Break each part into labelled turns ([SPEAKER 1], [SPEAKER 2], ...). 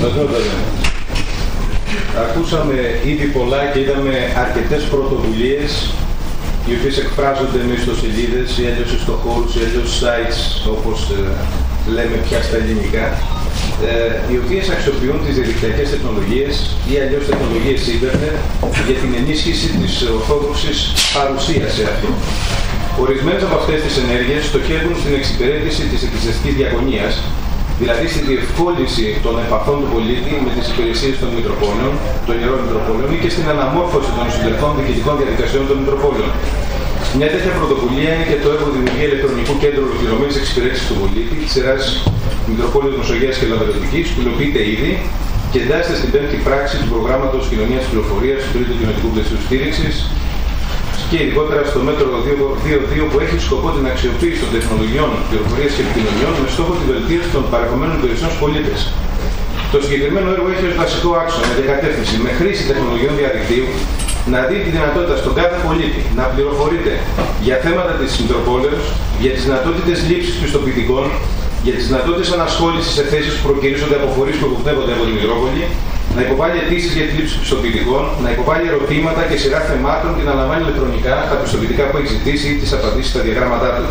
[SPEAKER 1] Ακούσαμε ήδη πολλά και είδαμε αρκετές πρωτοβουλίες οι οποίες εκφράζονται με ιστοσελίδες ή αλλιώς ιστοχώρους ή αλλιώς sites, όπως λέμε πια στα ελληνικά, οι οποίες αξιοποιούν τις διαδικτυακές τεχνολογίες ή αλλιώς τεχνολογίες ίντερνετ για την ενίσχυση της ορθόδοξης παρουσίας σε αυτό. Ορισμένες από αυτές τις ενέργειες στοχεύουν στην εξυπηρέτηση της εκκλησιαστικής διακονίας, δηλαδή στη διευκόλυνση των επαφών του πολίτη με τις υπηρεσίες των Μητροπόλεων, των Ιερών Μητροπόλεων ή και στην αναμόρφωση των εσωτερικών διοικητικών διαδικασιών των Μητροπόλεων. Μια τέτοια πρωτοβουλία είναι και το έργο Δημιουργία Ηλεκτρονικού Κέντρου Ολοκληρωμένης Εξυπηρέτησης του Πολίτη της σειράς Μητροπόλεως Μεσογείας και Λαμπεροδοτικής, που υλοποιείται ήδη και εντάσσεται στην 5η πράξη του προγράμματος Κοινωνίας Πληροφορίας του 3ου Κοινωνικού Πλαισίου Στήριξης και ειδικότερα στο μέτρο 2.2 που έχει σκοπό την αξιοποίηση των τεχνολογιών πληροφορίας και επικοινωνιών με στόχο τη βελτίωση των παρεχομένων υπηρεσιών στους πολίτες. Το συγκεκριμένο έργο έχει ως βασικό άξονα με κατεύθυνση με χρήση τεχνολογιών διαδικτύου να δίνει τη δυνατότητα στον κάθε πολίτη να πληροφορείται για θέματα της Μητροπόλεως, για τις δυνατότητες λήψης πιστοποιητικών, για τις δυνατότητες ανασχόλησης σε θέσεις που προκυρήσονται από φορείς που εκπαιδεύονται από τη Μητρόπολη, να υποβάλει αιτήσεις για τη λήψη πιστοποιητικών, να υποβάλει ερωτήματα και σειρά θεμάτων και να λαμβάνει ηλεκτρονικά τα πιστοποιητικά που έχει ζητήσει ή τις απαντήσεις στα διαγράμματά του.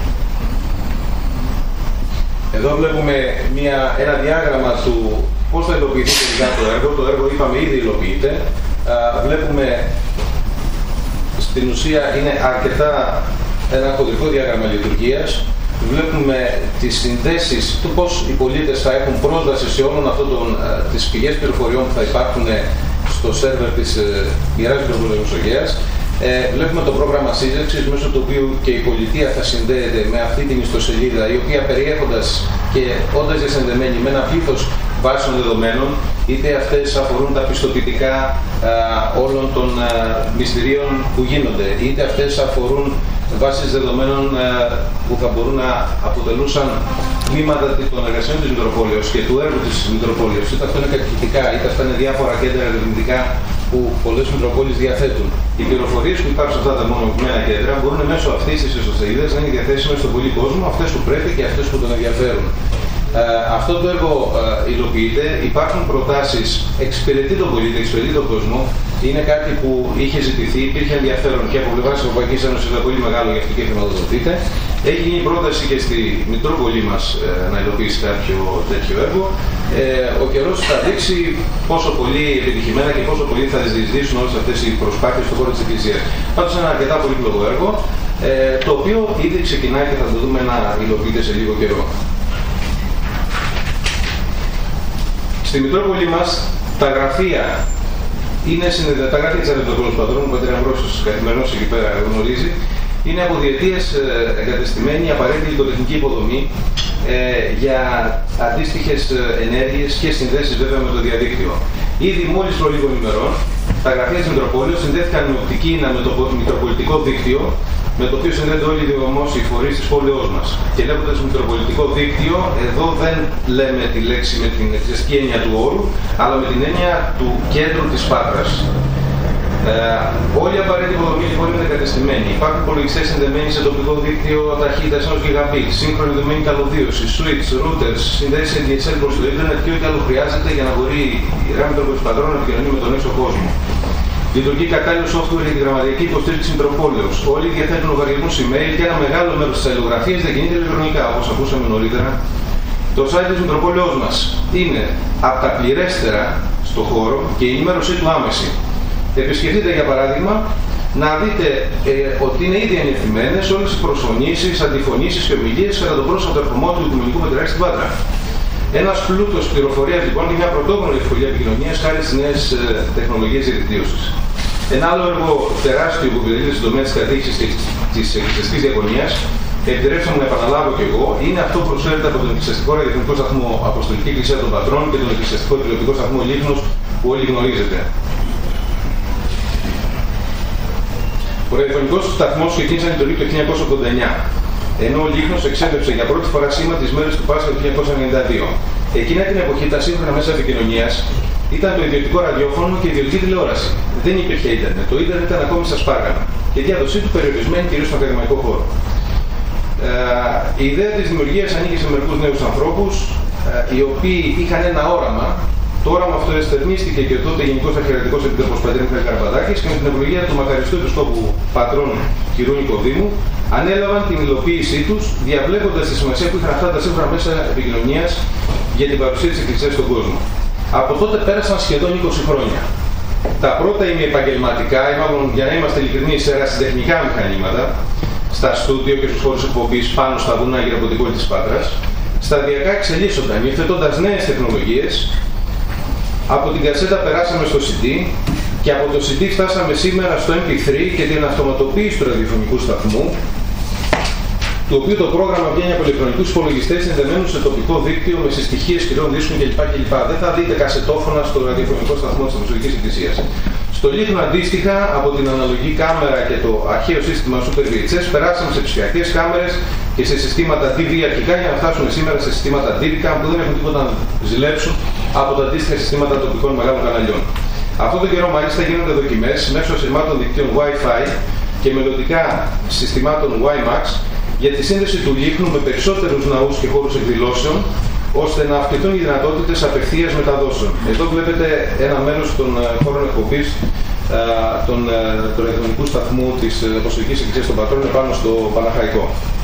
[SPEAKER 1] Εδώ βλέπουμε ένα διάγραμμα του πώς θα υλοποιηθεί τελικά το έργο. Το έργο, είπαμε, ήδη υλοποιείται. Βλέπουμε στην ουσία είναι αρκετά ένα κωδικό διάγραμμα λειτουργίας. Βλέπουμε τις συνδέσεις του πώς οι πολίτες θα έχουν πρόσβαση σε όλων αυτών τις πηγές πληροφοριών που θα υπάρχουν στο σερβερ της Ιεράς Μητροπόλεως Μεσογείας. Βλέπουμε το πρόγραμμα σύλληψης, μέσω του οποίου και η πολιτεία θα συνδέεται με αυτή την ιστοσελίδα, η οποία περιέχοντας και όντας διασυνδεμένη με ένα πλήθος βάσεων δεδομένων, είτε αυτές αφορούν τα πιστοποιητικά όλων των μυστηρίων που γίνονται, είτε αυτές αφορούν βάσεις δεδομένων που θα μπορούν να αποτελούσαν τμήματα των εργασιών της Μητροπόλεως και του έργου της Μητροπόλεως, είτε αυτό είναι κατοικητικά, είτε αυτά είναι διάφορα κέντρα ερευνητικά που πολλές Μητροπόλεις διαθέτουν. Οι πληροφορίες που υπάρχουν σε αυτά τα μονομένα κέντρα μπορούν μέσω αυτής της ιστοσελίδας να είναι διαθέσιμες στον πολύ κόσμο, αυτές που πρέπει και αυτές που τον ενδιαφέρουν. Αυτό το έργο υλοποιείται, υπάρχουν προτάσεις, εξυπηρετεί τον πολίτη, εξυπηρετεί τον κόσμο. Είναι κάτι που είχε ζητηθεί, υπήρχε ενδιαφέρον και από πλευράς της Ευρωπαϊκής Ένωσης, ήταν πολύ μεγάλο γι' αυτό και χρηματοδοτείται. Έχει γίνει πρόταση και στη Μητρόπολη μας να υλοποιήσει κάποιο τέτοιο έργο. Ο καιρός θα δείξει πόσο πολύ επιτυχημένα και πόσο πολύ θα διεισδύσουν όλες αυτές οι προσπάθειες στον χώρο της Εκκλησίας. Πάντως είναι ένα αρκετά πολύπλοκο έργο, το οποίο ήδη ξεκινάει και θα το δούμε να υλοποιείται σε λίγο καιρό. Στη Μητρόπολη μας τα γραφεία είναι τα γραφεία της Αντιτοπόλεως Πατρών, ο πατήρ Αμβρόσιος καθημερινός εκεί πέρα γνωρίζει, είναι από διετίες εγκατεστημένη απαραίτητη υλικοτεχνική υποδομή για αντίστοιχες ενέργειες και συνδέσεις βέβαια με το διαδίκτυο. Ήδη μόλις προ λίγων ημερών τα γραφεία της Μητροπόλεως συνδέθηκαν με οπτική με το μητροπολιτικό δίκτυο, με το οποίο συνδέονται όλοι οι δημόσιοι φορείς της πόλεως μας. Και λέγοντας μητροπολιτικό δίκτυο, εδώ δεν λέμε τη λέξη με την εκκλησιαστική έννοια του όρου, αλλά με την έννοια του κέντρου της Πάτρας. Όλη η απαραίτητη υποδομή λοιπόν είναι εγκατεστημένη. Υπάρχουν υπολογιστές συνδεμένοι σε τοπικό δίκτυο ταχύτητας 1 Gigabit, σύγχρονη δεδομένη καλωδίωση, switch, routers, συνδέσεις σε DSL προς το Ιντερνετ και ό,τι άλλο χρειάζεται για να μπορεί η Ιερά Μητροπόλεως Πατρών να επικοινωνεί με τον έξω κόσμο. Λειτουργεί κατάλληλο software για την γραμματική υποστήριξη Μητροπόλεως. Όλοι διαθέτουν λογαριασμούς email και ένα μεγάλο μέρος της αλληλογραφίας δεν κινείται ηλεκτρονικά, όπως ακούσαμε νωρίτερα. Το site της Μητροπόλεως μας είναι από τα πληρέστερα στο χώρο και η ενημέρωσή του άμεση. Επισκεφτείτε για παράδειγμα να δείτε ότι είναι ήδη ανευθυμένες όλες οι προσφωνήσεις, αντιφωνήσεις και ομιλίες κατά τον πρόσφατο ερχομό του Οικουμενικού Πατριαρχείου στην Πάτρα. Ένας πλούτος πληροφορίας λοιπόν και μια πρωτόγνωρη ευκολία επικοινωνίας χάρη στις νέες τεχνολογίες διαδικτύωσης. Ένα άλλο έργο τεράστιο που επιτελείται στον τομέα της κατοίκησης της εκκλησιαστικής διακονίας, επιτρέψτε μου να επαναλάβω κι εγώ, είναι αυτό που προσφέρεται από τον εκκλησιαστικό ραδιοφωνικό σταθμό Αποστολική Εκκλησία των Πατρών και τον εκκλησιαστικό τηλεοπτικό σταθμό Λίχνος που όλοι γνωρίζετε. Ο ραδιοφωνικός σταθμός ξεκίνησε να λειτουργεί το 1989, ενώ ο Λίχνος εξέπεψε για πρώτη φορά σήμα τις μέρες του Πάσχα το 1992. Εκείνα την εποχή τα σύγχρονα μέσα επικοινωνίας ήταν το ιδιωτικό ραδιόφωνο και η ιδιωτική τηλεόραση. Δεν υπήρχε ίντερνετ. Το ίντερνετ ήταν ακόμη στα σπάργανα και η διάδοσή του περιορισμένη κυρίως στον ακαδημαϊκό χώρο. Η ιδέα της δημιουργίας ανήκει σε μερικούς νέους ανθρώπους, οι οποίοι είχαν ένα όραμα Το όραμα αυτό εστερνίστηκε και τότε Γενικός Αρχιερατικός Επίτροπος Πατήρ Μιχαήλ Καραπατάκης και με την ευλογία του μακαριστού επισκόπου πατρών κ. Νικοδήμου ανέλαβαν την υλοποίησή τους, διαβλέποντας τη σημασία που είχαν αυτά τα σύγχρονα μέσα επικοινωνίας για την παρουσία της Εκκλησίας στον κόσμο. Από τότε πέρασαν σχεδόν 20 χρόνια. Τα πρώτα ημιεπαγγελματικά, ή μάλλον για να είμαστε ειλικρινείς, ερασιτεχνικά μηχανήματα, στα στούντιο και στους χώρους εκπομπής πάνω στα βουνά γύρω από την πόλη της Πάτρας, σταδιακά εξελίσσονταν, υιοθετώντας νέες τεχνολογίες. Από την κασέτα περάσαμε στο CD και από το CD φτάσαμε σήμερα στο MP3 και την αυτοματοποίηση του ραδιοφωνικού σταθμού, του οποίου το πρόγραμμα βγαίνει από ηλεκτρονικούς υπολογιστές συνδεμένους σε τοπικό δίκτυο με συστοιχίες σκληρών δίσκων κλπ. Δεν θα δείτε κασετόφωνα στο ραδιοφωνικό σταθμό της Αποστολικής Εκκλησίας. Στο Λίχνο αντίστοιχα, από την αναλογική κάμερα και το αρχαίο σύστημα Super VHS, περάσαμε σε ψηφιακές κάμερες και σε συστήματα DV αρχικά για να φτάσουμε σήμερα σε συστήματα DVCAM που δεν έχουν τίποτα να ζηλέψουν από τα αντίστοιχα συστήματα τοπικών μεγάλων καναλιών. Αυτό τον καιρό μάλιστα γίνονται δοκιμές μέσω ασυρμάτων δικτύων Wi-Fi και μελλοντικά συστημάτων WiMAX για τη σύνδεση του Λίχνου με περισσότερους ναούς και χώρους εκδηλώσεων, ώστε να αυξηθούν οι δυνατότητες απευθείας μεταδόσεων. Εδώ βλέπετε ένα μέρος των χώρων εκπομπής του ραδιοφωνικού σταθμού της Αποστολικής Εκκλησίας των Πατρών πάνω στο Παναχαϊκό.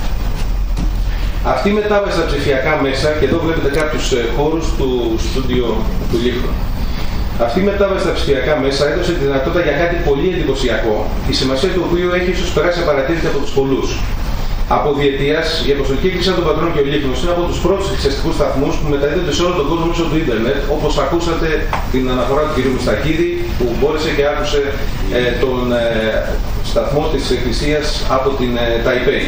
[SPEAKER 1] Αυτή η μετάβαση στα ψηφιακά μέσα, και εδώ βλέπετε κάποιους χώρους του στούντιο του Λίχνου. Αυτή η μετάβαση στα ψηφιακά μέσα έδωσε τη δυνατότητα για κάτι πολύ εντυπωσιακό, η σημασία του οποίου έχει ίσως περάσει απαρατήρητη από τους πολλούς. Από διετίας, η Αποστολική Εκκλησία των Πατρών και ο Λίχνος είναι από τους πρώτους εκκλησιαστικούς σταθμούς που μεταδίδονται σε όλο τον κόσμο μέσω του ίντερνετ, όπως ακούσατε την αναφορά του κ. Μιστακίδη που μπόρεσε και άκουσε τον σταθμό της Εκκλησίας από την Ταϊπέη.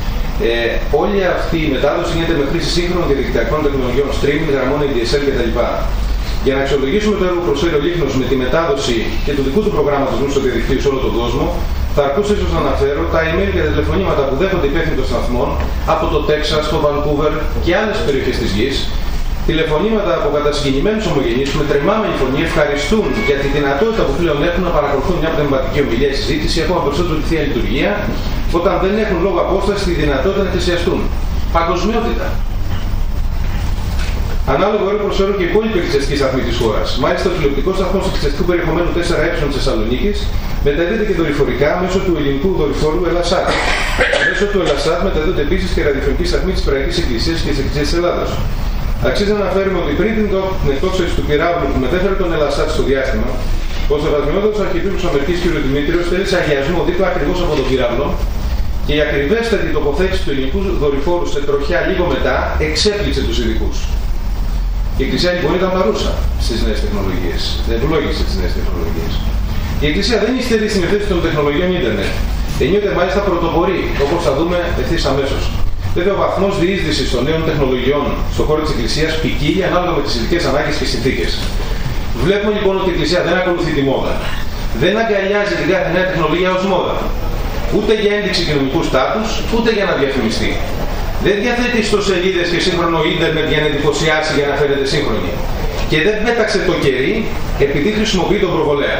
[SPEAKER 1] Όλη αυτή η μετάδοση γίνεται με χρήση σύγχρονων διαδικτυακών τεχνολογιών, streaming, γραμμών ADSL κτλ. Για να αξιολογήσουμε το έργο που προσφέρει ο Λίχνος με τη μετάδοση και του δικού του προγράμματος μέσω του διαδικτύου σε όλο τον κόσμο, θα αρκούσε ίσως να αναφέρω τα email και τα τηλεφωνήματα που δέχονται υπεύθυνοι των σταθμών από το Τέξας, το Βανκούβερ και άλλες περιοχές της γης. Τηλεφωνήματα από κατασκηνημένους ομογενείς με τρεμάμενη φωνή ευχαριστούν για τη δυνατότητα που πλέον έχουν να παρακολουθούν μια πνευματική ομιλία ή συζήτηση, ακόμα περισσότερο τη θεία λειτουργία, όταν δεν έχουν λόγω απόσταση τη δυνατότητα να εκκλησιαστούν. Παγκοσμιότητα. Ανάλογο έργο προσφέρουν και οι υπόλοιποι εκκλησιαστικοί σταθμοί της χώρας. Μάλιστα, ο τηλεοπτικός σταθμός εκκλησιαστικού περιεχομένου 4E της Θεσσαλονίκης μεταδίδεται και δορυφορικά μέσω του ελληνικού δορυφόρου Ελασσάτ. Μέσω του Ελασσάτ μεταδίδονται επίσης και ραδιοφωνικοί σταθμοί της Περαϊκής Εκκλησίας και της Εκκλησίας της Ελλάδος. Αξίζει να αναφέρουμε ότι πριν την εκτόξευση του πυράβλου που μετέφερε τον Ελασσάτ στο διάστημα, ο Σεβασμιότατος Αρχιεπίσκοπος Αμερικής κ. Δημήτριος θέλησε αγιασμό δίπλα ακριβώς από τον πυράβλο και η ακριβέστερη τοποθέτηση του ελληνικού δορυφόρου σε τροχιά λίγο μετά εξέπληξε τους ειδικούς. Η Εκκλησία λοιπόν ήταν παρούσα στις νέες τεχνολογίες, δεν ευλόγησε τις νέες τεχνολογίες. Η Εκκλησία δεν υστερεί στην ευθύνη των τεχνολογιών ίντερνετ. Ενίοτε μάλιστα πρωτοπορεί, όπως θα δούμε ευθύς αμέσως. Βέβαια, ο βαθμός διείσδυσης των νέων τεχνολογιών στον χώρο της Εκκλησίας ποικίλει ανάλογα με τις ειδικές ανάγκες και συνθήκες. Βλέπουμε λοιπόν ότι η Εκκλησία δεν ακολουθεί τη μόδα. Δεν αγκαλιάζει την κάθε νέα τεχνολογία ως μόδα. Ούτε για ένδειξη κοινωνικού στάτους, ούτε για να διαφημιστεί. Δεν διαθέτει ιστοσελίδες και σύγχρονο ίντερνετ για να εντυπωσιάσει για να φαίνεται σύγχρονη. Και δεν πέταξε το κερί επειδή χρησιμοποιεί τον προβολέα.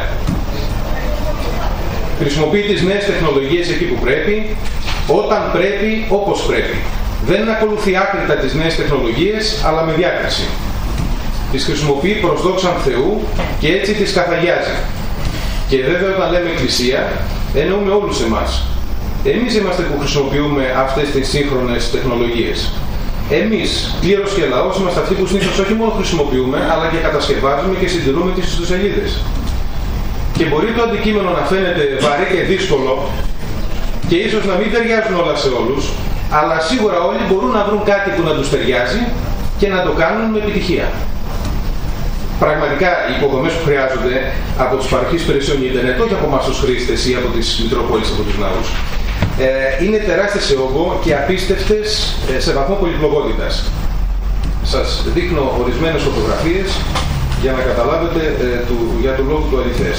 [SPEAKER 1] Χρησιμοποιεί τις νέες τεχνολογίες εκεί που πρέπει, όταν πρέπει, όπως πρέπει. Δεν ακολουθεί άκρητα τις νέες τεχνολογίες, αλλά με διάκριση. Τις χρησιμοποιεί προς δόξαν Θεού και έτσι τις καθαγιάζει. Και βέβαια όταν λέμε Εκκλησία, εννοούμε όλους εμάς. Εμείς είμαστε που χρησιμοποιούμε αυτές τις σύγχρονες τεχνολογίες. Εμείς, κλήρος και λαός, είμαστε αυτοί που συνήθως όχι μόνο χρησιμοποιούμε, αλλά και κατασκευάζουμε και συντηρούμε τις ιστοσελίδες. Και μπορεί το αντικείμενο να φαίνεται βαρύ και δύσκολο και ίσως να μην ταιριάζουν όλα σε όλους, αλλά σίγουρα όλοι μπορούν να βρουν κάτι που να τους ταιριάζει και να το κάνουν με επιτυχία. Πραγματικά οι υποδομές που χρειάζονται από τις παροχές υπηρεσιών ίντερνετ, όχι από εμάς τους χρήστες ή από τις Μητρόπολεις, από τους ναούς, είναι τεράστιες σε όγκο και απίστευτες σε βαθμό πολυπλοκότητας. Σας δείχνω ορισμένες φωτογραφίες για να καταλάβετε για τον λόγο του αληθές.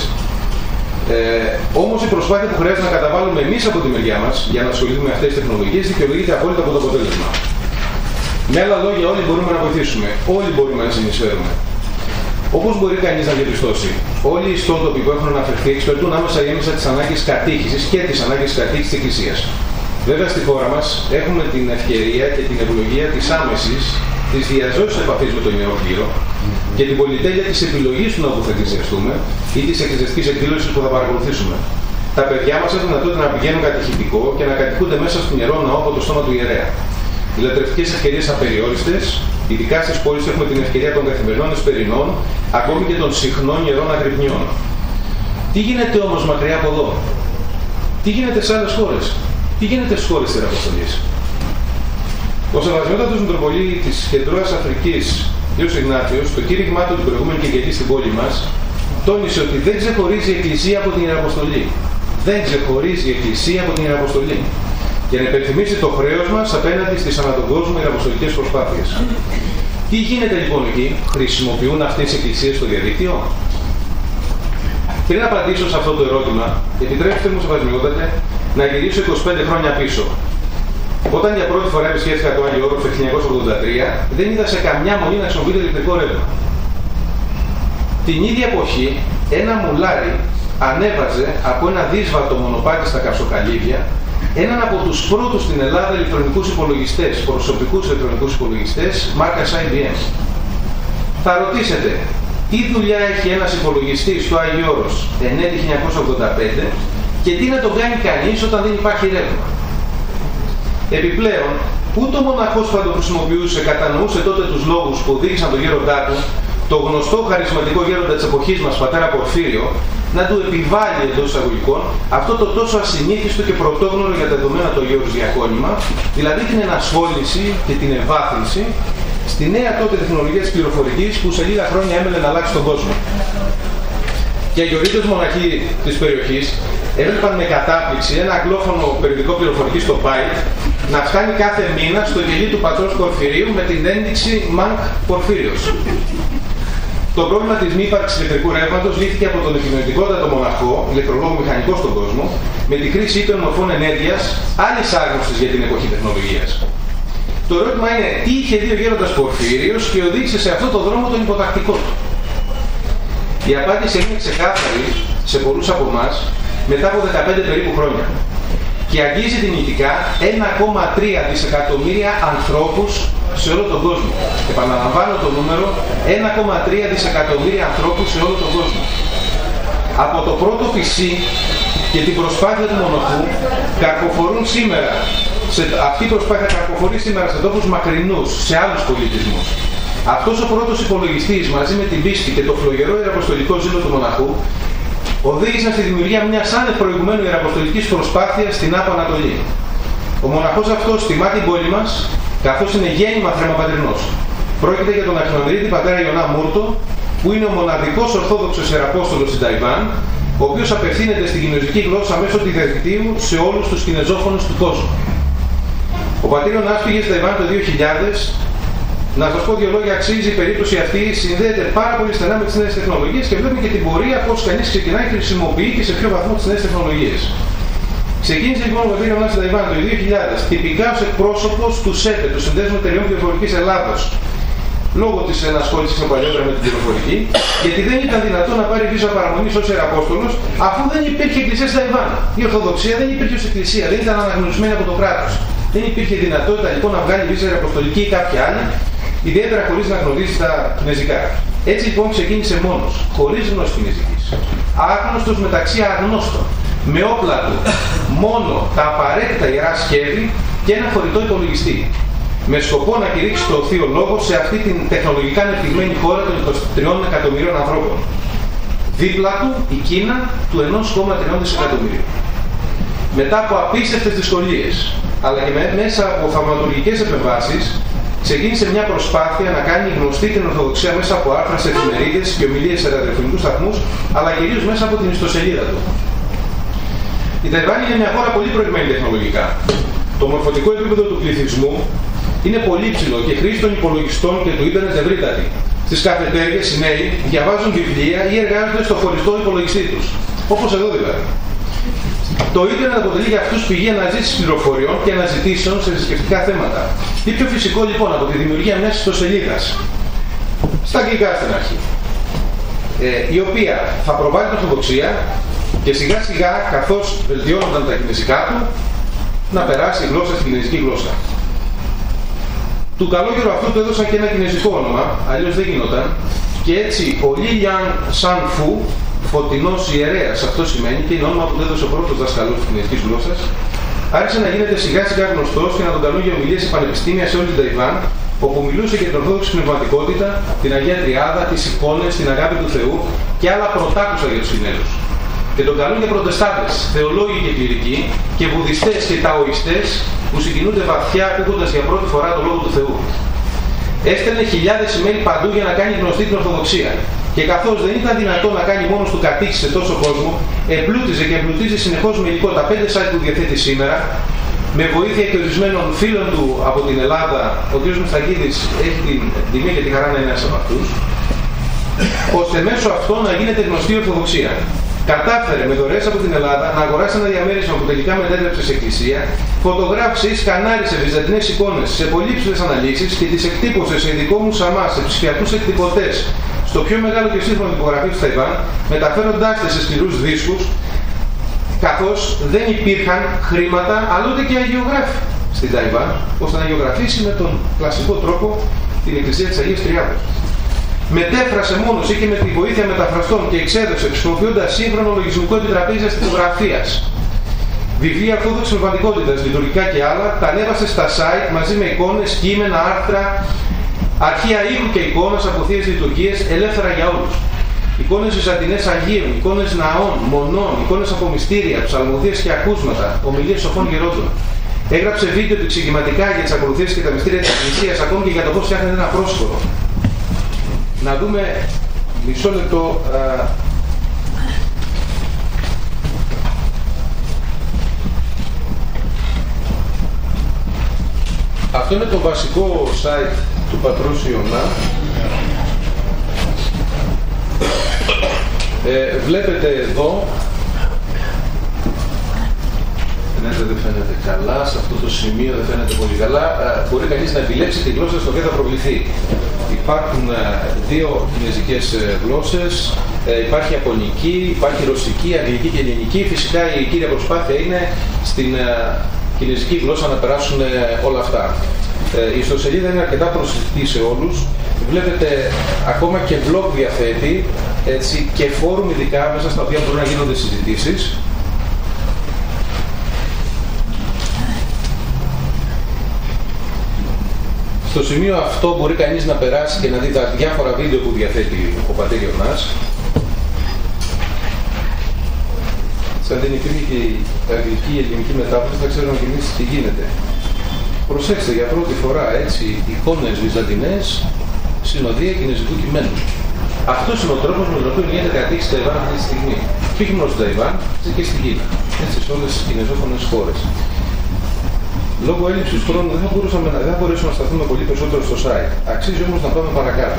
[SPEAKER 1] Όμως η προσπάθεια που χρειάζεται να καταβάλουμε εμείς από τη μεριά μας για να ασχοληθούμε με αυτές τις τεχνολογίες δικαιολογείται απόλυτα από το αποτέλεσμα. Με άλλα λόγια, όλοι μπορούμε να βοηθήσουμε, όλοι μπορούμε να συνεισφέρουμε. Όπως μπορεί κανείς να διαπιστώσει, όλοι οι ιστότοποι που έχουν αναφερθεί εξυπηρετούν άμεσα ή έμεσα τις ανάγκες κατήχησης και τις ανάγκες κατήχησης της Εκκλησίας. Βέβαια, στη χώρα μας έχουμε την ευκαιρία και την ευλογία της άμεσης της διαζώσης επαφής με τον Ιερό Κλήρο και την πολυτέλεια της επιλογής του να όπου θα εκκλησιαστούμε ή της εκκλησιαστικής εκδήλωσης που θα παρακολουθήσουμε. Τα παιδιά μας έχουν δυνατότητα να πηγαίνουν κατηχητικό και να κατοικούνται μέσα στον Ιερό Ναό από το στόμα του ιερέα. Οι λατρευτικές ευκαιρίες απεριόριστες, ειδικά στις πόλεις έχουμε την ευκαιρία των καθημερινών εσπερινών, ακόμη και των συχνών ιερών αγρυπνιών. Τι γίνεται όμως μακριά από εδώ? Τι γίνεται σε άλλες χώρες? Τι γίνεται στις χώρες της Ιεραποστολής? Ο Σεβασμιότατος Μητροπολίτης της Κεντρώας Αφρικής, κ. Ιγνάτιος, το κήρυγμά του την προηγούμενη Κυριακή στην πόλη μας, τόνισε ότι δεν ξεχωρίζει η Εκκλησία από την Ιεραποστολή. Δεν ξεχωρίζει η Εκκλησία από την Ιεραποστολή. Για να υπενθυμίσει το χρέος μας απέναντι στις ανά τον κόσμο ιεραποστολικές προσπάθειες. Τι γίνεται λοιπόν εκεί? Χρησιμοποιούν αυτές οι εκκλησίες στο διαδίκτυο? Πριν απαντήσω σε αυτό το ερώτημα, επιτρέψτε μου, Σεβασμιότατε, να γυρίσω 25 χρόνια πίσω. Όταν για πρώτη φορά επισκέφθηκα το Άγιο Όρος το 1983, δεν είδα σε καμιά μονή να χρησιμοποιείται ηλεκτρικό ρεύμα. Την ίδια εποχή, ένα μουλάρι ανέβαζε από ένα δύσβατο μονοπάτι στα Καυσοκαλύβια έναν από τους πρώτους στην Ελλάδα ηλεκτρονικούς υπολογιστές, προσωπικούς ηλεκτρονικούς υπολογιστές, μάρκας IBM. Θα ρωτήσετε, τι δουλειά έχει ένας υπολογιστής στο Άγιο Όρος εν έτη 1985 και τι να τον κάνει κανείς όταν δεν υπάρχει ρεύμα? Επιπλέον, ούτε ο μοναχός που θα το χρησιμοποιούσε κατανοούσε τότε τους λόγους που οδήγησαν τον γέροντά του, το γνωστό χαρισματικό γέροντα της εποχής μας, πατέρα Πορφύριο, να του επιβάλλει εντός εισαγωγικών αυτό το τόσο ασυνήθιστο και πρωτόγνωρο για τα δεδομένα του Αγίου Όρους διακόνημα, δηλαδή την ενασχόληση και την ευάθυνση στη νέα τότε τεχνολογία της πληροφορικής που σε λίγα χρόνια έμελε να αλλάξει τον κόσμο. Και οι αγιορείτες μοναχοί της περιοχής έβλεπαν με κατάπληξη ένα αγγλόφωνο περιοδικό πληροφορική στο Byte να φτάνει κάθε μήνα στο κελί του πατρός Πορφυρίου με την ένδειξη Μανκ Πορφύριος. Το πρόβλημα της μη ύπαρξης ηλεκτρικού ρεύματος λύθηκε από τον επικοινωνητικότατο μοναχό, ηλεκτρολόγο μηχανικό στον κόσμο, με τη χρήση ύπαιων μορφών ενέργειας, άλλης άγνωστης για την εποχή τεχνολογίας. Το ερώτημα είναι, τι είχε δει ο γέροντας Πορφύριος και οδήγησε σε αυτό το δρόμο τον υποτακτικό του? Η απάντηση είναι ξεκάθαρη σε πολλούς από εμάς μετά από 15 περίπου χρόνια και αγγίζει δυνητικά 1,3 δισεκατομμύρια ανθρώπους σε όλο τον κόσμο. Επαναλαμβάνω το νούμερο, 1,3 δισεκατομμύρια ανθρώπους σε όλο τον κόσμο. Από το πρώτο PC και την προσπάθεια του μοναχού καρποφορούν σήμερα, αυτή η προσπάθεια καρποφορεί σήμερα σε τόπους μακρινούς, σε άλλους πολιτισμούς. Αυτός ο πρώτος υπολογιστής μαζί με την πίστη και το φλογερό ιεραποστολικό ζήλο του μοναχού οδήγησαν στη δημιουργία μιας άνευ προηγουμένου ιεραποστολικής προσπάθειας στην Άπο Ανατολή. Ο μοναχός αυτός τιμά την πόλη μας, καθώς είναι γέννημα θρεμαπατρινός. Πρόκειται για τον αρχιμανδρίτη πατέρα Ιωνά Μούρτο, που είναι ο μοναδικός ορθόδοξος ιεραπόστολος στην Ταϊβάν, ο οποίος απευθύνεται στην κινεζική γλώσσα μέσω του διαδικτύου σε όλους τους κινεζόφωνους του κόσμου. Ο πατήρ Ιωνάς πήγε στη Ταϊβάν το 2000. Να σας πω δύο λόγια, αξίζει η περίπτωση αυτή, συνδέεται πάρα πολύ στενά με τις νέες τεχνολογίες και βλέπουμε και την πορεία πώς κανείς ξεκινάει και χρησιμοποιεί και σε ποιο βαθμό τις νέες τεχνολογίες. Ξεκίνησε λοιπόν ο πατήρ Ιωνάς στην Ταϊβάν το 2000, τυπικά ως εκπρόσωπος του ΣΕΠΕ, του Συνδέσμου Εταιριών Πληροφορικής Ελλάδος, λόγω της ενασχόλησης παλιότερα με την πληροφορική, γιατί δεν ήταν δυνατό να πάρει βίζα παραμονής ως ιεραπόστολος, αφού δεν υπήρχε εκκλησία στην Ταϊβάν. Η Ορθοδοξία δεν υπήρχε ως εκκλησία, δεν ήταν αναγνωρισμένη από το κράτος. Δεν υπήρχε δυνατότητα λοιπόν να βγάλει βίζα ιεραποστολική ή κάποια άλλη, ιδιαίτερα χωρίς να γνωρίζει τα κινεζικά. Έτσι λοιπόν ξεκίνησε μόνος, χωρίς γνώση κινεζικής. Άγνωστος μεταξύ αγνώστων, με όπλα του, μόνο τα απαραίτητα ιερά σκεύη και ένα φορητό υπολογιστή. Με σκοπό να κηρύξει το Θείο Λόγο σε αυτή την τεχνολογικά ανεπτυγμένη χώρα των 23 εκατομμυρίων ανθρώπων. Δίπλα του η Κίνα του 1,3 δισεκατομμυρίων. Μετά από απίστευτες δυσκολίες, αλλά και μέσα από θαυματουργικές επεμβάσεις, ξεκίνησε μια προσπάθεια να κάνει γνωστή την Ορθοδοξία μέσα από άρθρα σε εφημερίδες και ομιλίες σε ραδιοφωνικούς σταθμούς, αλλά κυρίως μέσα από την ιστοσελίδα του. Η Ταϊβάν είναι μια χώρα πολύ προηγμένη τεχνολογικά. Το μορφωτικό επίπεδο του πληθυσμού είναι πολύ ψηλό και η χρήση των υπολογιστών και του ίντερνετ ευρύτατη. Στις καφετέριες οι νέοι διαβάζουν βιβλία ή εργάζονται στο χωριστό υπολογιστή τους. Όπως εδώ δηλαδή. Το ίντερνετ αποτελεί για αυτούς πηγή αναζήτησης πληροφοριών και αναζητήσεων σε θρησκευτικά θέματα. Τι πιο φυσικό λοιπόν από τη δημιουργία μιας ιστοσελίδας, στα αγγλικά στην αρχή, η οποία θα προβάλλει την Ορθοδοξία και σιγά σιγά, καθώς βελτιώνονταν τα κινεζικά του, να περάσει η γλώσσα στην κινεζική γλώσσα. Του καλόγερου αυτού του έδωσαν και ένα κινέζικο όνομα, αλλιώς δεν γινόταν, και έτσι ο Λι Λιαν Σαν Φου, φωτεινός ιερέας, αυτό σημαίνει, και είναι όνομα που του έδωσε ο πρώτος δάσκαλος της κινέζικης γλώσσας, άρχισε να γίνεται σιγά σιγά γνωστός και να τον καλούν για ομιλίες σε πανεπιστήμια σε όλη την Ταϊβάν, όπου μιλούσε για την ορθόδοξη πνευματικότητα, την Αγία Τριάδα, τις εικόνες, την αγάπη του Θεού και άλλα πρωτάκουσα για τους Κινέζους. Και τον καλούν για προτεστάντες, θεολόγοι και κληρικοί, και βουδιστές και ταοιστές που συγκινούνται βαθιά ακούγοντας για πρώτη φορά τον λόγο του Θεού. Έστελνε χιλιάδες email παντού για να κάνει γνωστή την Ορθοδοξία. Και καθώς δεν ήταν δυνατό να κάνει μόνος του κατήχηση σε τόσο κόσμο, εμπλούτιζε και εμπλουτίζει συνεχώς με υλικό τα 5 site που διαθέτει σήμερα, με βοήθεια και ορισμένων φίλων του από την Ελλάδα. Ο κ. Μουστακίδης έχει την τιμή και τη χαρά να είναι ένας από αυτούς, ώστε μέσω αυτό να γίνεται γνωστή η Ορθοδοξία. Κατάφερε με δωρεές από την Ελλάδα να αγοράσει ένα διαμέρισμα που τελικά μετέτρεψε σε εκκλησία, φωτογράφησε ή σκανάρισε βυζαντινές εικόνες σε πολύ ψηλές αναλύσεις και τις εκτύπωσε σε ειδικό μουσαμά, σε ψηφιακούς εκτυπωτές, στο πιο μεγάλο και σύγχρονο τυπογραφείο του Ταϊβάν, μεταφέροντάς τις σε σκληρούς δίσκους, καθώς δεν υπήρχαν χρήματα αλλά ούτε και αγιογράφοι στην Ταϊβάν, ώστε να αγιογραφήσει με τον κλασικό τρόπο την Εκκλησία της Αγίας Τριάδας. Μετέφρασε μόνος ή και με τη βοήθεια μεταφραστών και εξέδωσε χρησιμοποιώντας σύγχρονο λογισμικό επιτραπέζιας τυπογραφίας. Βιβλία ορθόδοξης πνευματικότητας, λειτουργικά και άλλα, τα ανέβασε στα site μαζί με εικόνες, κείμενα, άρθρα, αρχεία ήχου και εικόνες από θείες λειτουργίες, ελεύθερα για όλους. Εικόνες βυζαντινές Αγίων, εικόνες ναών, μονών, εικόνες από μυστήρια, ψαλμοδίες και ακούσματα, ομιλίες σοφών γερόντων. Έγραψε βίντεο εξηγηματικά για τις ακολουθίες και τα μυστήρια της Εκκλησίας, ακόμη και για το πώς φτιάχνεται ένα πρόσφορο. Να δούμε μισό λεπτό αυτό είναι το βασικό site του πατρός Ιωνά. Βλέπετε εδώ, δεν φαίνεται καλά, σε αυτό το σημείο δεν φαίνεται πολύ καλά, μπορεί κανείς να επιλέξει τη γλώσσα στο οποίο θα προβληθεί. Υπάρχουν δύο κινεζικές γλώσσες, υπάρχει ιαπωνική, υπάρχει ρωσική, αγγλική και ελληνική. Φυσικά η κύρια προσπάθεια είναι στην κινεζική γλώσσα να περάσουν όλα αυτά. Η ιστοσελίδα είναι αρκετά προσιτή σε όλους. Βλέπετε ακόμα και blog διαθέτει, έτσι, και φόρουμ ειδικά μέσα στα οποία μπορούν να γίνονται συζητήσεις. Στο σημείο αυτό μπορεί κανείς να περάσει και να δει τα διάφορα βίντεο που διαθέτει ο πατήρ Ιωνάς. Σαν δεν υπήρχε και η αγγλική ή ελληνική μετάφραση, θα ξέρουμε και εμείς τι γίνεται. Προσέξτε, για πρώτη φορά έτσι εικόνες βυζαντινές, συνοδεία κινεζικού κειμένου. Αυτός είναι ο τρόπος με τον οποίο γίνεται κατήχηση στη Ταϊβάν αυτή τη στιγμή. Και όχι μόνο στη Ταϊβάν, και στην Κίνα. Έτσι, σε όλες τις κινεζόφωνες χώρες. Λόγω έλλειψης χρόνου δεν θα μπορέσουμε να σταθούμε πολύ περισσότερο στο site. Αξίζει όμως να πάμε παρακάτω.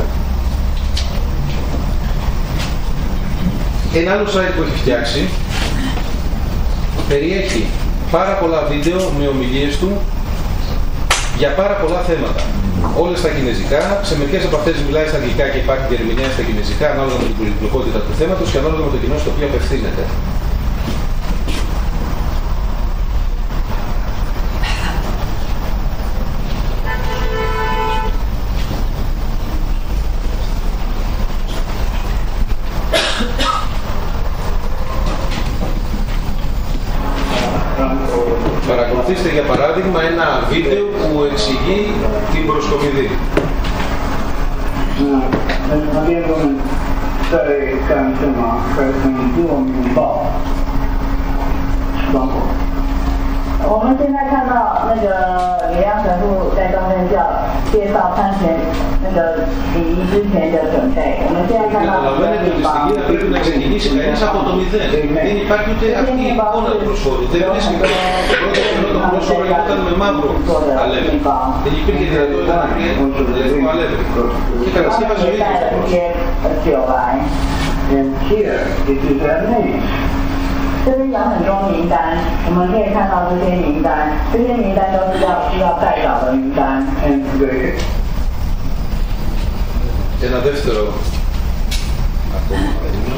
[SPEAKER 1] Ένα άλλο site που έχει φτιάξει περιέχει πάρα πολλά βίντεο με ομιλίες του για πάρα πολλά θέματα. Όλες στα κινεζικά, σε μερικές από αυτές μιλάει στα αγγλικά και υπάρχει και ερμηνεία στα κινεζικά ανάλογα με την πολυπλοκότητα του θέματος και ανάλογα με το κοινό στο οποίο απευθύνεται. Παρακολουθήστε για παράδειγμα ένα βίντεο που εξηγεί την προσκομιδή.
[SPEAKER 2] 我们现在看到那个李亮神父在中间教介绍餐前那个礼仪之前的准备。我们现在看到
[SPEAKER 1] καταλαβαίνετε ότι στην Κίνα πρέπει να ξεκινήσει κανείς από το μηδέν. Δεν υπάρχει ούτε αυτή η εικόνα του προσφόρου. Δεν βρίσκει πρώτο κοινό το πρόσωπο που ήταν με μαύρο αλεύρι. Δεν υπήρχε δυνατότητα να βρει λευκό αλεύρι. Και κατασκεύασε ο ίδιος το πρόσωπο.
[SPEAKER 2] 这边有很多名单，我们可以看到这些名单，这些名单都是需要代表的名单。
[SPEAKER 1] Ένα δεύτερο ακόμα παράδειγμα.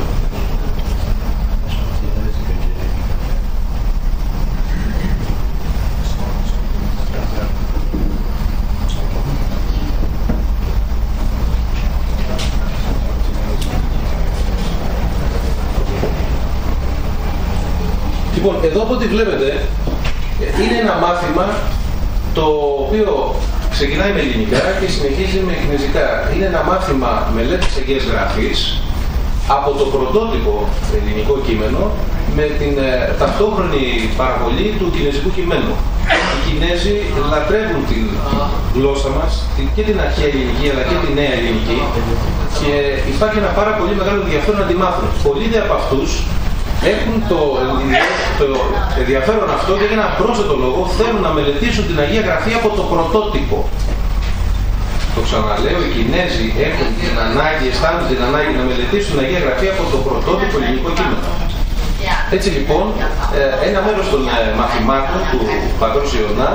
[SPEAKER 1] Λοιπόν, εδώ από ό,τι βλέπετε είναι ένα μάθημα το οποίο ξεκινάει με ελληνικά και συνεχίζει με κινεζικά. Είναι ένα μάθημα μελέτης αγγείας γραφής από το πρωτότυπο ελληνικό κείμενο με την ταυτόχρονη παραβολή του κινεζικού κειμένου. Οι Κινέζοι λατρεύουν την γλώσσα μας, και την αρχαία ελληνική αλλά και τη νέα ελληνική, και υπάρχει ένα πάρα πολύ μεγάλο ενδιαφέρον να τη μάθουν. Πολλοί δε από αυτούς έχουν το ενδιαφέρον αυτό και για έναν πρόσθετο λόγο θέλουν να μελετήσουν την Αγία Γραφή από το πρωτότυπο. Το ξαναλέω, οι Κινέζοι έχουν την ανάγκη, αισθάνονται την ανάγκη να μελετήσουν την Αγία Γραφή από το πρωτότυπο ελληνικό κείμενο. Έτσι λοιπόν, ένα μέρος των μαθημάτων του Πατρός Ιωνά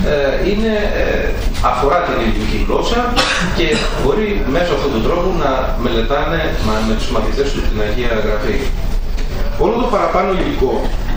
[SPEAKER 1] αφορά την ελληνική γλώσσα και μπορεί μέσω αυτού του τρόπου να μελετάνε με τους μαθητές του την Αγία Γραφή. Όλο το παραπάνω υλικό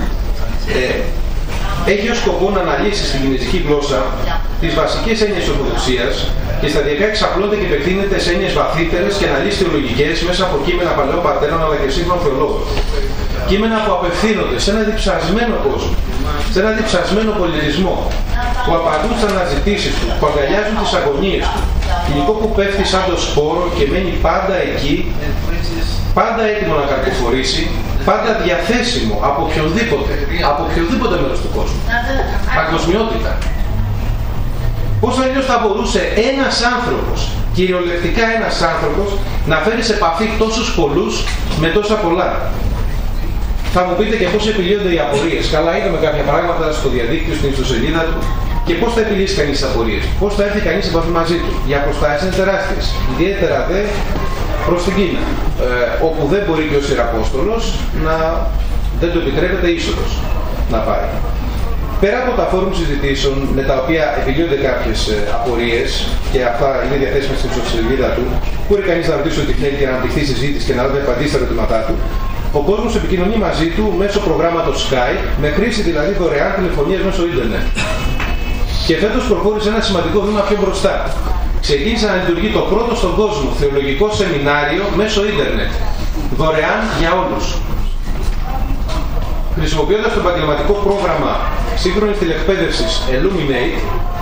[SPEAKER 1] έχει ως σκοπό να αναλύσει στην κινεζική γλώσσα τις βασικές έννοιες ορθοδοξίας και σταδιακά εξαπλώνεται και επεκτείνεται σε έννοιες βαθύτερες και αναλύσεις θεολογικές μέσα από κείμενα παλαιών πατέρων αλλά και σύγχρονων θεολόγων. Κείμενα που απευθύνονται σε ένα διψασμένο κόσμο, σε ένα διψασμένο πολιτισμό, που απαντούν στις αναζητήσεις του, που αγκαλιάζουν τις αγωνίες του. Υλικό που πέφτει σαν το σπόρο και μένει πάντα εκεί, πάντα έτοιμο να καρποφορήσει, πάντα διαθέσιμο από οποιοδήποτε μέρος του κόσμου. Παγκοσμιότητα. Πώς αλλιώς θα μπορούσε ένας άνθρωπος, κυριολεκτικά ένας άνθρωπος, να φέρει σε επαφή τόσους πολλούς με τόσα πολλά? Θα μου πείτε και πώς επιλύονται οι απορίες. Καλά, είδαμε κάποια πράγματα στο διαδίκτυο, στην ιστοσελίδα του. Και πώς θα επιλύσει κανείς τις απορίες? Πώς θα έρθει κανείς σε επαφή μαζί του? Οι αποστάσεις είναι τεράστιες. Ιδιαίτερα δε προς την Κίνα, όπου δεν μπορεί και ο Ιεραπόστολος δεν του επιτρέπεται είσοδος να πάει. Πέρα από τα φόρουμ συζητήσεων με τα οποία επιλύονται κάποιες απορίες, και αυτά είναι διαθέσιμα στην ιστοσελίδα του, μπορεί κανείς να ρωτήσει ό,τι θέλει και να αναπτυχθεί συζήτηση και να λάβει απαντήσεις στα ερωτήματά του, ο κόσμος επικοινωνεί μαζί του μέσω προγράμματος Skype, με χρήση δηλαδή δωρεάν τηλεφωνίας μέσω ίντερνετ. Και φέτος προχώρησε ένα σημαντικό βήμα πιο μπροστά. Ξεκίνησε να λειτουργεί το πρώτο στον κόσμο θεολογικό σεμινάριο μέσω ίντερνετ, δωρεάν για όλους. Χρησιμοποιώντας το επαγγελματικό πρόγραμμα σύγχρονης τηλεκπαίδευσης Illuminate,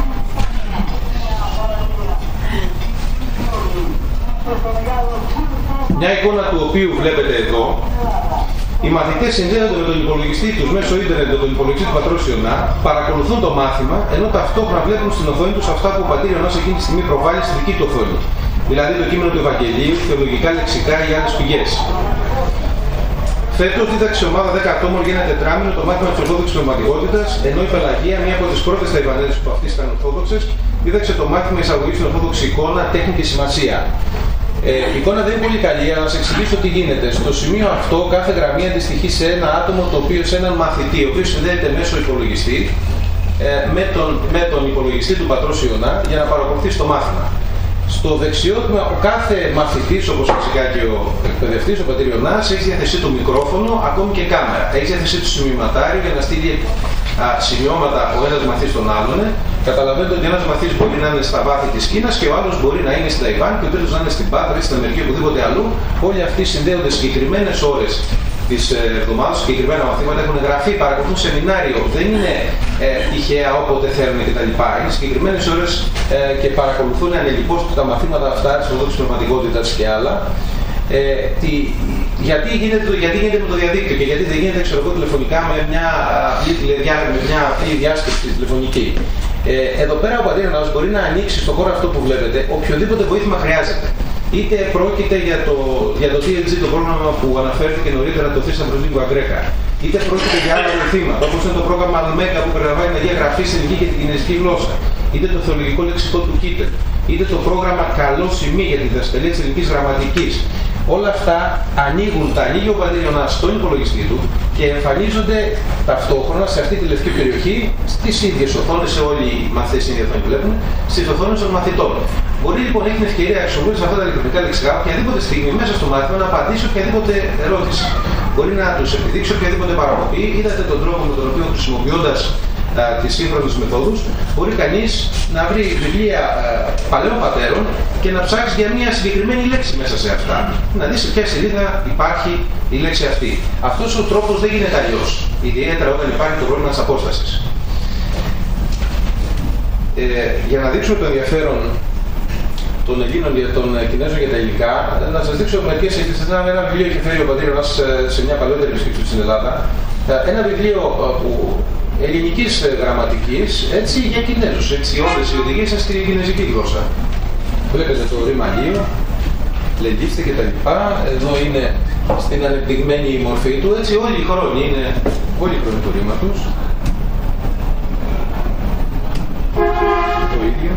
[SPEAKER 1] μια εικόνα του οποίου βλέπετε εδώ, οι μαθητές συνδέονται με τον υπολογιστή τους μέσω ίντερνετ με τον υπολογιστή του Πατρός Ιωνά, παρακολουθούν το μάθημα, ενώ ταυτόχρονα βλέπουν στην οθόνη τους αυτά που ο Πατήρ Ιωνάς εκείνη τη στιγμή προβάλλει στη δική του οθόνη. Δηλαδή το κείμενο του Ευαγγελίου, θεολογικά, λεξικά ή άλλες πηγές. Φέτος δίδαξε η ομάδα 10 ατόμων για ένα τετράμινο το μάθημα της Ορθόδοξης Πνευματικότητας, ενώ η Πελαγία, μία από τις πρώτες Ταϊβανέζες που αυτές ήταν Ορθόδοξες, δίδαξε το μάθημα εισαγωγής στην Ορθόδοξη εικόνα, τέχνη και σημασία. Η εικόνα δεν είναι πολύ καλή, αλλά να σας εξηγήσω τι γίνεται. Στο σημείο αυτό, κάθε γραμμή αντιστοιχεί σε ένα άτομο, το οποίο σε έναν μαθητή, ο οποίος συνδέεται μέσω υπολογιστή με τον υπολογιστή του Πατρός Ιωνά για να παρακολουθήσει το μάθημα. Στο δεξιό τμήμα, ο κάθε μαθητής, όπως φυσικά και ο εκπαιδευτής, ο Πατήρ Ιωνάς, έχει διαθεσή του μικρόφωνο, ακόμη και κάμερα. Έχει διαθεσή του σημειωματάριο για να στείλει σημειώματα ο ένας μαθητής στον άλλον. Καταλαβαίνετε ότι ένας μαθητής μπορεί να είναι στα βάθη της Κίνας και ο άλλος μπορεί να είναι στην Ταϊβάν και ο τρίτος να είναι στην Πάτρα ή στην Αμερική ή οπουδήποτε αλλού. Όλοι αυτοί συνδέονται συγκεκριμένες ώρες της εβδομάδας, συγκεκριμένα μαθήματα, έχουν γραφεί, παρακολουθούν σεμινάριο, δεν είναι τυχαία όποτε θέλουν κτλ. Είναι συγκεκριμένες ώρες και παρακολουθούν ανελιπώς τα μαθήματα αυτά της ορθόδοξης πνευματικότητας και άλλα. Γιατί γίνεται με το διαδίκτυο και γιατί δεν γίνεται τηλεφωνικά με μια απλή διάσκεψη τηλεφωνική. Εδώ πέρα ο Πατήρ Ιωνάς μπορεί να ανοίξει στον χώρο αυτό που βλέπετε οποιοδήποτε βοήθημα χρειάζεται. Είτε πρόκειται για το TLG, το πρόγραμμα που αναφέρθηκε νωρίτερα, το Θήσα προς Λίγκουα Γκρέκα, είτε πρόκειται για άλλα βοηθήματα, όπως είναι το πρόγραμμα Αλμέγκα που περιλαμβάνει την Αγία Γραφή στην ελληνική και την κινεζική γλώσσα, είτε το θεολογικό λεξικό του Κίτερ, είτε το πρόγραμμα Καλό Σημείο για τη διδασκαλία της ελληνικής γραμματικής. Όλα αυτά τα ανοίγει ο Πατήρ Ιωνάς στον υπολογιστή του και εμφανίζονται ταυτόχρονα σε αυτή τη λευκή περιοχή, στις ίδιες οθόνες, σε όλοι οι μαθητές στην ίδια οθόνη που βλέπουν, στις οθόνες των μαθητών. Μπορεί λοιπόν να έχει την ευκαιρία να χρησιμοποιήσει αυτά τα ηλεκτρονικά λεξικά οποιαδήποτε στιγμή μέσα στο μάθημα να απαντήσει οποιαδήποτε ερώτηση. Μπορεί να τους επιδείξει οποιαδήποτε παραγωγή. Είδατε τον τρόπο με τον οποίο χρησιμοποιώντας τις σύγχρονες μεθόδους, μπορεί κανείς να βρει βιβλία παλαιών πατέρων και να ψάξει για μια συγκεκριμένη λέξη μέσα σε αυτά. Να δει σε ποια σελίδα υπάρχει η λέξη αυτή. Αυτός ο τρόπος δεν γίνεται αλλιώς, ιδιαίτερα όταν υπάρχει το πρόβλημα της απόστασης. Για να δείξουμε το ενδιαφέρον των Ελλήνων και των Κινέζων για τα υλικά, να σας δείξω μερικές σελίδες. Ένα βιβλίο έχει φέρει ο πατήρ μας σε μια παλαιότερη επισκέψη στην Ελλάδα. Ένα βιβλίο ελληνικής γραμματικής, έτσι για Κινέζους. Έτσι, όλες οι οδηγίες είναι στη κινέζικη γλώσσα. Βλέπετε το ρήμα λίγο, λεγίστε και τα λοιπά. Εδώ είναι στην ανεπτυγμένη μορφή του. Έτσι, όλοι οι χρόνοι είναι όλοι οι χρόνοι του ρήματος. Το ίδιο.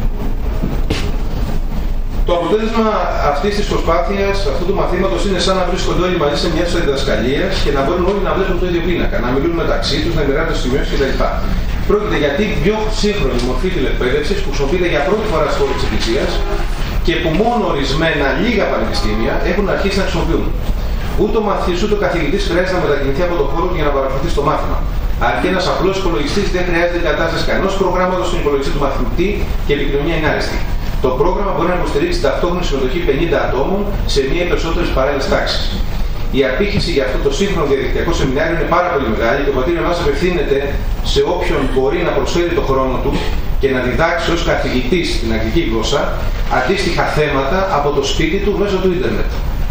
[SPEAKER 1] Το αποτέλεσμα αυτής της προσπάθειας, αυτού του μαθήματος, είναι σαν να βρίσκονται όλοι μαζί σε μια αίθουσα διδασκαλίας και να μπορούν όλοι να βλέπουν το ίδιο πίνακα, να μιλούν μεταξύ τους, να μοιράζονται σημειώσεις κτλ. Πρόκειται για την πιο σύγχρονη μορφή τηλεκπαίδευσης που χρησιμοποιείται για πρώτη φορά στη χώρα της Εκκλησίας και που μόνο ορισμένα λίγα πανεπιστήμια έχουν αρχίσει να χρησιμοποιούν. Ούτε ο μαθητής ούτε ο καθηγητής χρειάζεται να μετακινηθεί από το χώρο του για να παρακολουθεί στο μάθημα. Αρκεί ένας απλός υπολογιστής, δεν χρειάζεται η κατάσταση κανένας προγράμματος στον υπολογιστή του μαθητή και η επικοινωνία είναι άριστη. Το πρόγραμμα μπορεί να υποστηρίξει ταυτόχρονη συμμετοχή 50 ατόμων σε μία ή περισσότερες παράλληλες τάξεις. Η απήχηση για αυτό το σύγχρονο διαδικτυακό σεμινάριο είναι πάρα πολύ μεγάλη και ο πατήρ μας απευθύνεται σε όποιον μπορεί να προσφέρει το χρόνο του και να διδάξει ως καθηγητής την αγγλική γλώσσα αντίστοιχα θέματα από το σπίτι του μέσω του ίντερνετ.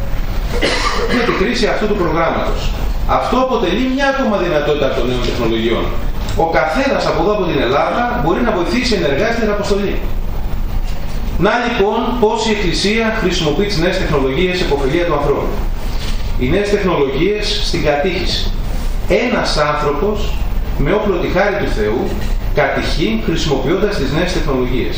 [SPEAKER 1] Για τη χρήση αυτού του προγράμματος. Αυτό αποτελεί μια ακόμα δυνατότητα των νέων τεχνολογιών. Ο καθένας από εδώ από την Ελλάδα μπορεί να βοηθήσει ενεργά στην αποστολή. Να λοιπόν πώς η Εκκλησία χρησιμοποιεί τις νέες τεχνολογίες σε υποφελία του ανθρώπου. Οι νέες τεχνολογίες στην κατήχηση. Ένας άνθρωπος με όπλο τη χάρη του Θεού κατηχεί χρησιμοποιώντας τις νέες τεχνολογίες.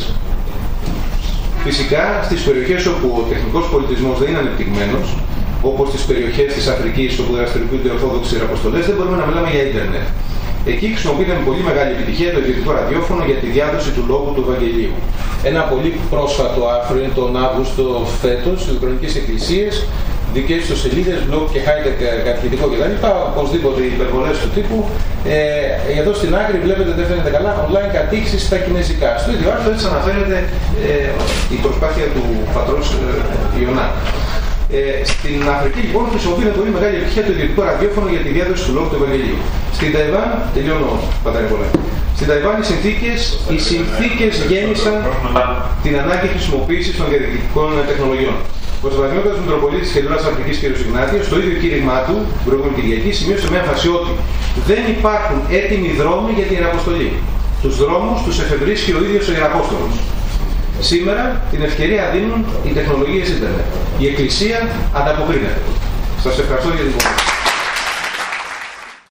[SPEAKER 1] Φυσικά στις περιοχές όπου ο τεχνικός πολιτισμός δεν είναι ανεπτυγμένος, όπως στις περιοχές της Αφρικής όπου δραστηριοποιούνται ορθόδοξοι αποστολές, δεν μπορούμε να μιλάμε για ίντερνετ. Εκεί χρησιμοποιείται με πολύ μεγάλη επιτυχία το ιδιωτικό ραδιόφωνο για τη διάδοση του λόγου του Ευαγγελίου. Ένα πολύ πρόσφατο άρθρο είναι τον Αύγουστο φέτος στις ηλεκτρονικές εκκλησίες, δικές του σελίδες, blog και high-tech κατηχητικό κτλ. Οπωσδήποτε οι υπερβολές του τύπου. Εδώ στην άκρη βλέπετε, δεν φαίνεται καλά, online κατήχηση στα κινέζικα. Στο ίδιο άρθρο έτσι αναφέρεται η προσπάθεια του πατρός Ιωνά. Στην Αφρική λοιπόν χρησιμοποιείται πολύ μεγάλη επιτυχία το ιδιωτικό ραδιόφωνο για τη διάδοση του λόγου του Ευαγγελίου. Στην Ταϊβάν, τελειώνω πατέρα πολλά. Στην Ταϊβάν οι συνθήκες γέννησαν την ανάγκη χρησιμοποίησης των διαδικτυακών τεχνολογιών. Ο Σεβασμιότατος Μητροπολίτης της Κεντρικής Αφρικής κ. Ιγνάτιος, στο ίδιο κήρυγμά του, την προηγούμενη Κυριακή, σημείωσε με έμφαση ότι δεν υπάρχουν έτοιμοι δρόμοι για την Ιεραποστολή. Τους δρόμους τους εφευρίσκει ο ίδιος ο Ιεραπόστολος. Σήμερα την ευκαιρία δίνουν οι τεχνολογίες ίντερνετ. Η Εκκλησία ανταποκρίνεται. Σας ευχαριστώ για την υπομονή.